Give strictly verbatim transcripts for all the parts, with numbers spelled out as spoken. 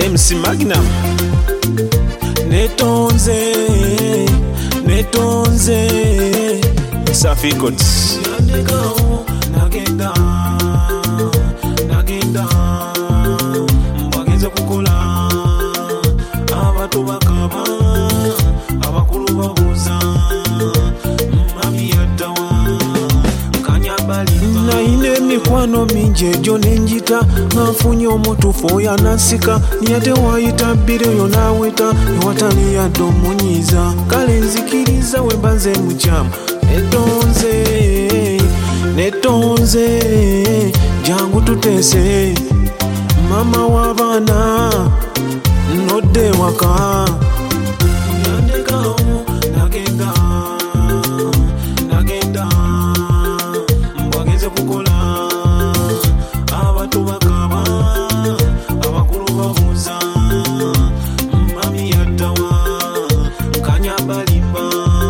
M C Magnum netonze netonze Safi Coats nagenda nagenda mbageze kukola abatu bakaba abakulu babuza mami yatawa kanyabali naine mikwano mingi ejo nenjita nafunye omutufu yanasika niyate wayita bbiro yonaweta ewatali yadde omunyiza kale nzikiriza wembanze mukyamu netonze netonze jangu tutese mama w'abaana nodde waka yandekawo nagenda nagenda mbageze kukola abatu bakaba abakulu babuza mami yatawa kanyabalimba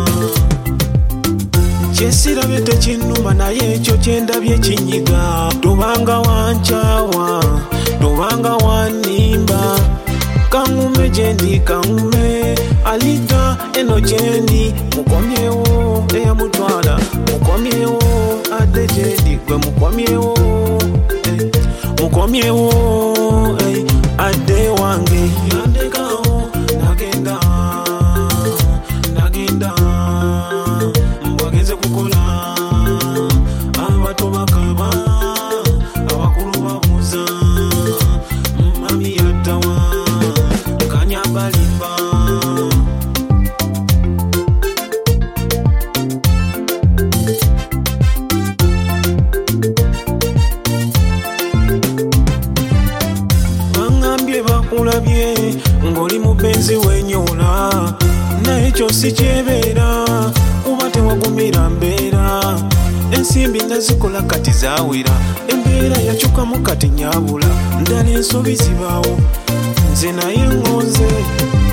kyesirabye tekinnuma naye ekyo kyendabye kinyiga tubanga wancawa tubanga wanimba kangume gyendi kangume alita eno gyendi mukomyewo eyamutwala mukomyewo adde gyendi gwe mukomyewo eh, mukomyewo eh, adde wange yandekawo nagenda nagenda mbageze kukola abatu bakaba abakulu babuza mami yatawa kanyabalimba bangambye bakulabye ng'oli mubenzi wenyola naye ekyo si kyebeera kuba tewagumira mbeera ensimbi nazikola kati zawera embeera yakyukamu kati nyabula ddala ensobi zibaawo nze naye ngonze